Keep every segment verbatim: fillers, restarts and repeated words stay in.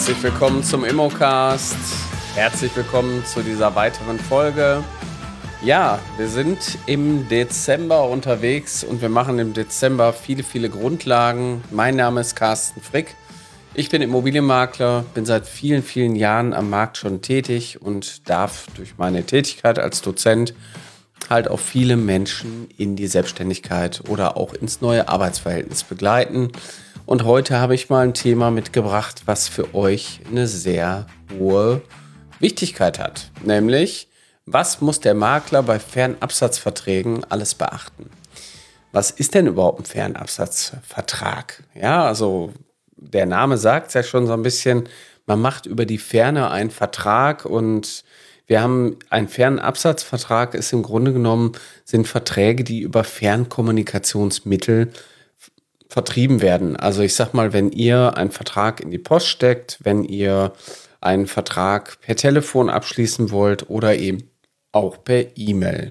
Herzlich willkommen zum Immocast. Herzlich willkommen zu dieser weiteren Folge. Ja, wir sind im Dezember unterwegs und wir machen im Dezember viele, viele Grundlagen. Mein Name ist Carsten Frick. Ich bin Immobilienmakler, bin seit vielen, vielen Jahren am Markt schon tätig und darf durch meine Tätigkeit als Dozent halt auch viele Menschen in die Selbstständigkeit oder auch ins neue Arbeitsverhältnis begleiten. Und heute habe ich mal ein Thema mitgebracht, was für euch eine sehr hohe Wichtigkeit hat. Nämlich, was muss der Makler bei Fernabsatzverträgen alles beachten? Was ist denn überhaupt ein Fernabsatzvertrag? Ja, also der Name sagt es ja schon so ein bisschen, man macht über die Ferne einen Vertrag und wir haben einen Fernabsatzvertrag, ist im Grunde genommen, sind Verträge, die über Fernkommunikationsmittel vertrieben werden. Also ich sag mal, wenn ihr einen Vertrag in die Post steckt, wenn ihr einen Vertrag per Telefon abschließen wollt oder eben auch per E-Mail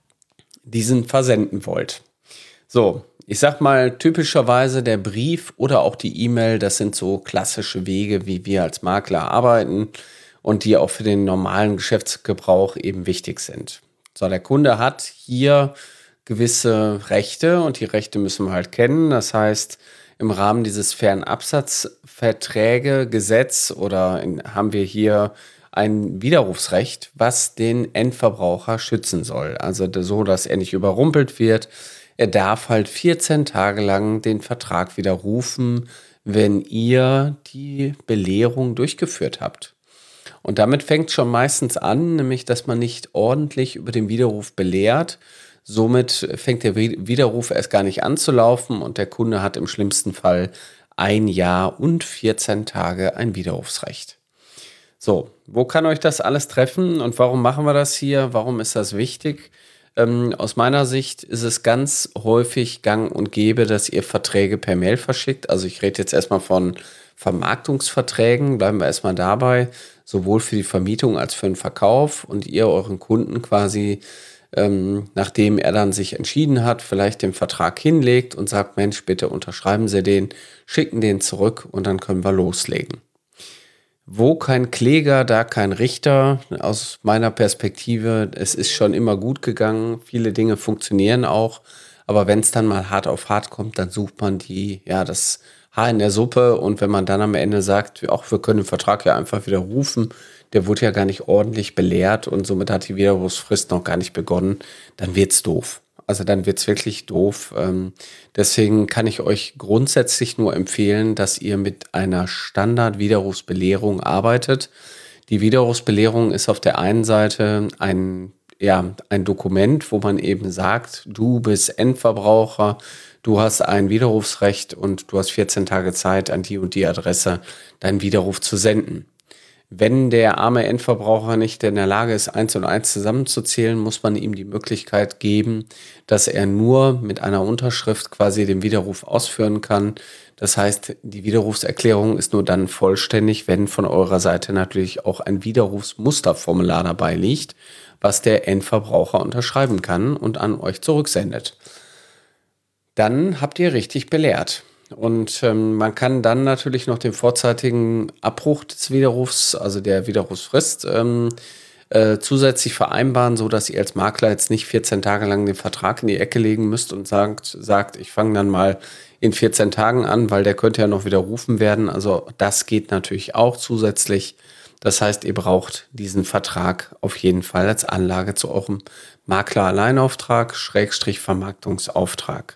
diesen versenden wollt. So, ich sag mal, typischerweise der Brief oder auch die E-Mail, das sind so klassische Wege, wie wir als Makler arbeiten und die auch für den normalen Geschäftsgebrauch eben wichtig sind. So, der Kunde hat hier gewisse Rechte und die Rechte müssen wir halt kennen. Das heißt, im Rahmen dieses Fernabsatzverträge, Gesetz oder in, haben wir hier ein Widerrufsrecht, was den Endverbraucher schützen soll. Also so, dass er nicht überrumpelt wird. Er darf halt vierzehn Tage lang den Vertrag widerrufen, wenn ihr die Belehrung durchgeführt habt. Und damit fängt schon meistens an, nämlich dass man nicht ordentlich über den Widerruf belehrt. Somit fängt der Widerruf erst gar nicht an zu laufen und der Kunde hat im schlimmsten Fall ein Jahr und vierzehn Tage ein Widerrufsrecht. So, wo kann euch das alles treffen und warum machen wir das hier? Warum ist das wichtig? Ähm, aus meiner Sicht ist es ganz häufig gang und gäbe, dass ihr Verträge per Mail verschickt. Also ich rede jetzt erstmal von Vermarktungsverträgen, bleiben wir erstmal dabei, sowohl für die Vermietung als für den Verkauf und ihr euren Kunden quasi Ähm, nachdem er dann sich entschieden hat, vielleicht den Vertrag hinlegt und sagt, Mensch, bitte unterschreiben Sie den, schicken den zurück und dann können wir loslegen. Wo kein Kläger, da kein Richter. Aus meiner Perspektive, es ist schon immer gut gegangen, viele Dinge funktionieren auch, aber wenn es dann mal hart auf hart kommt, dann sucht man die, ja, das Haar in der Suppe und wenn man dann am Ende sagt, auch wir können den Vertrag ja einfach widerrufen, der wurde ja gar nicht ordentlich belehrt und somit hat die Widerrufsfrist noch gar nicht begonnen, dann wird's doof. Also dann wird's wirklich doof. Ähm, deswegen kann ich euch grundsätzlich nur empfehlen, dass ihr mit einer Standard-Widerrufsbelehrung arbeitet. Die Widerrufsbelehrung ist auf der einen Seite ein, ja, ein Dokument, wo man eben sagt, du bist Endverbraucher, du hast ein Widerrufsrecht und du hast vierzehn Tage Zeit, an die und die Adresse deinen Widerruf zu senden. Wenn der arme Endverbraucher nicht in der Lage ist, eins und eins zusammenzuzählen, muss man ihm die Möglichkeit geben, dass er nur mit einer Unterschrift quasi den Widerruf ausführen kann. Das heißt, die Widerrufserklärung ist nur dann vollständig, wenn von eurer Seite natürlich auch ein Widerrufsmusterformular dabei liegt, was der Endverbraucher unterschreiben kann und an euch zurücksendet. Dann habt ihr richtig belehrt. Und ähm, man kann dann natürlich noch den vorzeitigen Abbruch des Widerrufs, also der Widerrufsfrist, ähm, äh, zusätzlich vereinbaren, so dass ihr als Makler jetzt nicht vierzehn Tage lang den Vertrag in die Ecke legen müsst und sagt, sagt ich fange dann mal in vierzehn Tagen an, weil der könnte ja noch widerrufen werden. Also das geht natürlich auch zusätzlich. Das heißt, ihr braucht diesen Vertrag auf jeden Fall als Anlage zu eurem Makler-Alleinauftrag, Schrägstrich Vermarktungsauftrag.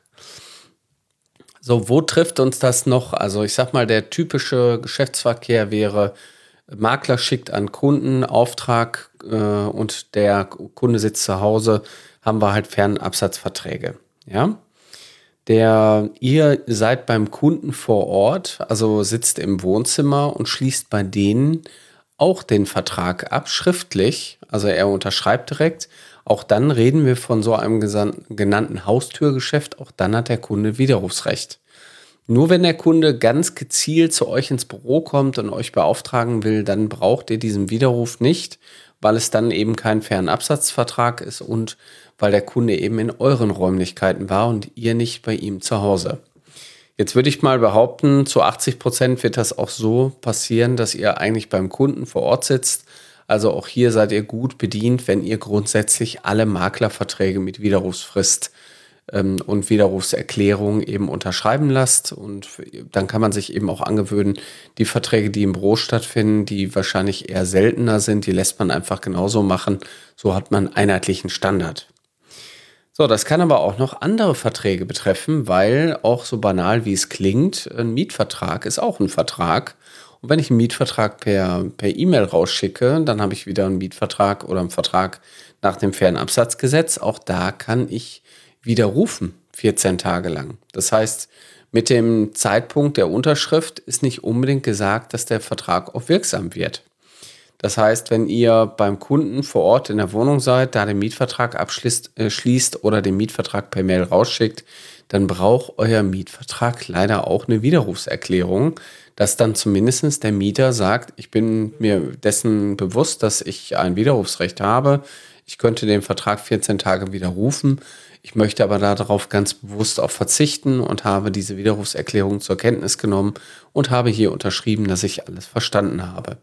So, wo trifft uns das noch? Also ich sag mal, der typische Geschäftsverkehr wäre, Makler schickt an Kunden Auftrag äh, und der Kunde sitzt zu Hause, haben wir halt Fernabsatzverträge. Ja? Der, ihr seid beim Kunden vor Ort, also sitzt im Wohnzimmer und schließt bei denen auch den Vertrag ab, schriftlich, also er unterschreibt direkt. Auch dann reden wir von so einem genannten Haustürgeschäft. Auch dann hat der Kunde Widerrufsrecht. Nur wenn der Kunde ganz gezielt zu euch ins Büro kommt und euch beauftragen will, dann braucht ihr diesen Widerruf nicht, weil es dann eben kein Fernabsatzvertrag ist und weil der Kunde eben in euren Räumlichkeiten war und ihr nicht bei ihm zu Hause. Jetzt würde ich mal behaupten, zu achtzig Prozent wird das auch so passieren, dass ihr eigentlich beim Kunden vor Ort sitzt. Also auch hier seid ihr gut bedient, wenn ihr grundsätzlich alle Maklerverträge mit Widerrufsfrist ähm, und Widerrufserklärung eben unterschreiben lasst. Und dann kann man sich eben auch angewöhnen, die Verträge, die im Büro stattfinden, die wahrscheinlich eher seltener sind, die lässt man einfach genauso machen. So hat man einen einheitlichen Standard. So, das kann aber auch noch andere Verträge betreffen, weil auch so banal wie es klingt, ein Mietvertrag ist auch ein Vertrag. Und wenn ich einen Mietvertrag per, per E-Mail rausschicke, dann habe ich wieder einen Mietvertrag oder einen Vertrag nach dem Fernabsatzgesetz. Auch da kann ich widerrufen, vierzehn Tage lang. Das heißt, mit dem Zeitpunkt der Unterschrift ist nicht unbedingt gesagt, dass der Vertrag auch wirksam wird. Das heißt, wenn ihr beim Kunden vor Ort in der Wohnung seid, da den Mietvertrag abschließt äh, schließt oder den Mietvertrag per Mail rausschickt, dann braucht euer Mietvertrag leider auch eine Widerrufserklärung, dass dann zumindest der Mieter sagt, ich bin mir dessen bewusst, dass ich ein Widerrufsrecht habe. Ich könnte den Vertrag vierzehn Tage widerrufen. Ich möchte aber darauf ganz bewusst auch verzichten und habe diese Widerrufserklärung zur Kenntnis genommen und habe hier unterschrieben, dass ich alles verstanden habe.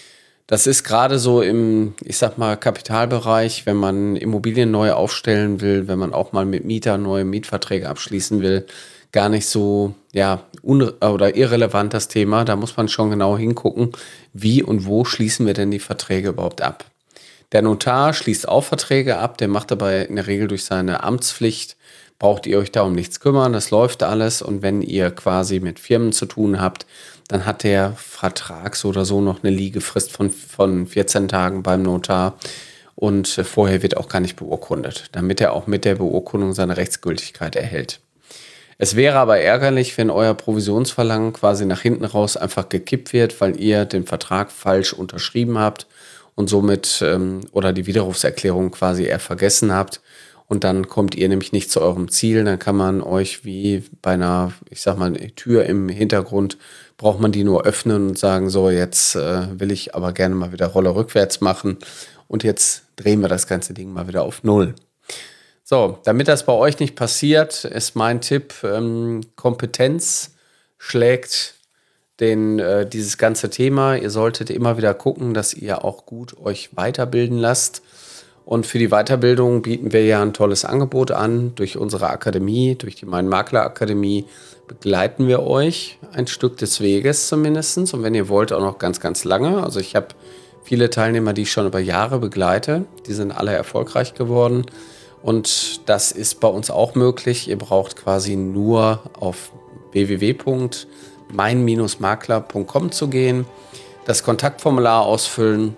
Das ist gerade so im, ich sag mal, Kapitalbereich, wenn man Immobilien neu aufstellen will, wenn man auch mal mit Mietern neue Mietverträge abschließen will, gar nicht so, ja, un- oder irrelevant das Thema. Da muss man schon genau hingucken, wie und wo schließen wir denn die Verträge überhaupt ab. Der Notar schließt auch Verträge ab, der macht dabei in der Regel durch seine Amtspflicht, braucht ihr euch da um nichts kümmern, das läuft alles. Und wenn ihr quasi mit Firmen zu tun habt, dann hat der Vertrag so oder so noch eine Liegefrist von, von vierzehn Tagen beim Notar. Und vorher wird auch gar nicht beurkundet, damit er auch mit der Beurkundung seine Rechtsgültigkeit erhält. Es wäre aber ärgerlich, wenn euer Provisionsverlangen quasi nach hinten raus einfach gekippt wird, weil ihr den Vertrag falsch unterschrieben habt und somit ähm, oder die Widerrufserklärung quasi eher vergessen habt. Und dann kommt ihr nämlich nicht zu eurem Ziel. Dann kann man euch wie bei einer, ich sag mal, Tür im Hintergrund, braucht man die nur öffnen und sagen, so jetzt äh, will ich aber gerne mal wieder Rolle rückwärts machen. Und jetzt drehen wir das ganze Ding mal wieder auf Null. So, damit das bei euch nicht passiert, ist mein Tipp, ähm, Kompetenz schlägt den, äh, dieses ganze Thema. Ihr solltet immer wieder gucken, dass ihr auch gut euch weiterbilden lasst. Und für die Weiterbildung bieten wir ja ein tolles Angebot an. Durch unsere Akademie, durch die Mein Makler Akademie begleiten wir euch ein Stück des Weges zumindest. Und wenn ihr wollt, auch noch ganz, ganz lange. Also ich habe viele Teilnehmer, die ich schon über Jahre begleite. Die sind alle erfolgreich geworden. Und das ist bei uns auch möglich. Ihr braucht quasi nur auf w w w punkt mein makler punkt com zu gehen, das Kontaktformular ausfüllen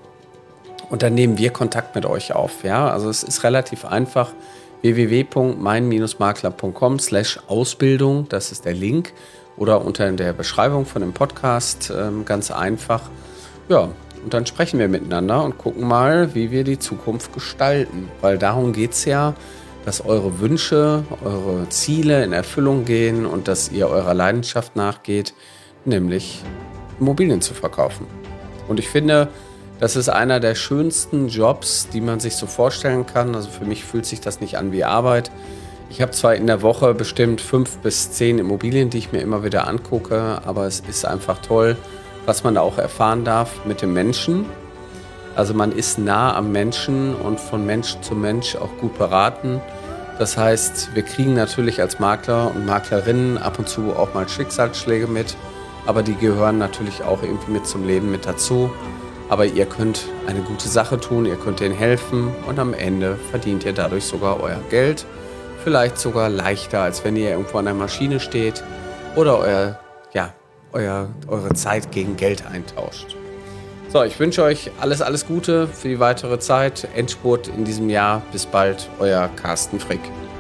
und dann nehmen wir Kontakt mit euch auf. Ja? Also es ist relativ einfach. w w w punkt mein makler punkt com slash Ausbildung, das ist der Link. Oder unter der Beschreibung von dem Podcast, ähm, ganz einfach. Ja, und dann sprechen wir miteinander und gucken mal, wie wir die Zukunft gestalten. Weil darum geht es ja, dass eure Wünsche, eure Ziele in Erfüllung gehen und dass ihr eurer Leidenschaft nachgeht, nämlich Immobilien zu verkaufen. Und ich finde, das ist einer der schönsten Jobs, die man sich so vorstellen kann. Also für mich fühlt sich das nicht an wie Arbeit. Ich habe zwar in der Woche bestimmt fünf bis zehn Immobilien, die ich mir immer wieder angucke, aber es ist einfach toll, was man da auch erfahren darf mit dem Menschen. Also man ist nah am Menschen und von Mensch zu Mensch auch gut beraten. Das heißt, wir kriegen natürlich als Makler und Maklerinnen ab und zu auch mal Schicksalsschläge mit, aber die gehören natürlich auch irgendwie mit zum Leben mit dazu. Aber ihr könnt eine gute Sache tun, ihr könnt denen helfen und am Ende verdient ihr dadurch sogar euer Geld. Vielleicht sogar leichter, als wenn ihr irgendwo an der Maschine steht oder euer, ja, euer, eure Zeit gegen Geld eintauscht. So, ich wünsche euch alles, alles Gute für die weitere Zeit. Endspurt in diesem Jahr. Bis bald, euer Carsten Frick.